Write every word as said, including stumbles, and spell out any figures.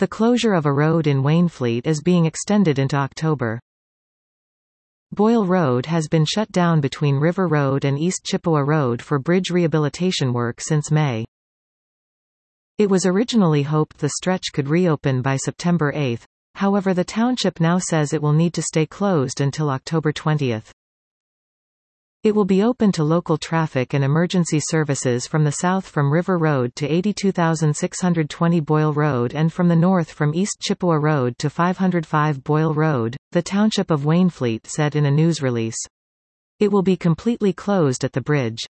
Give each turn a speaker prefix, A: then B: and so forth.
A: The closure of a road in Wainfleet is being extended into October. Boyle Road has been shut down between River Road and East Chippewa Road for bridge rehabilitation work since May. It was originally hoped the stretch could reopen by September eighth, however the township now says it will need to stay closed until October twentieth. It will be open to local traffic and emergency services from the south from River Road to eighty-two thousand six hundred twenty Boyle Road and from the north from East Chippewa Road to five hundred five Boyle Road, the Township of Wainfleet said in a news release. It will be completely closed at the bridge.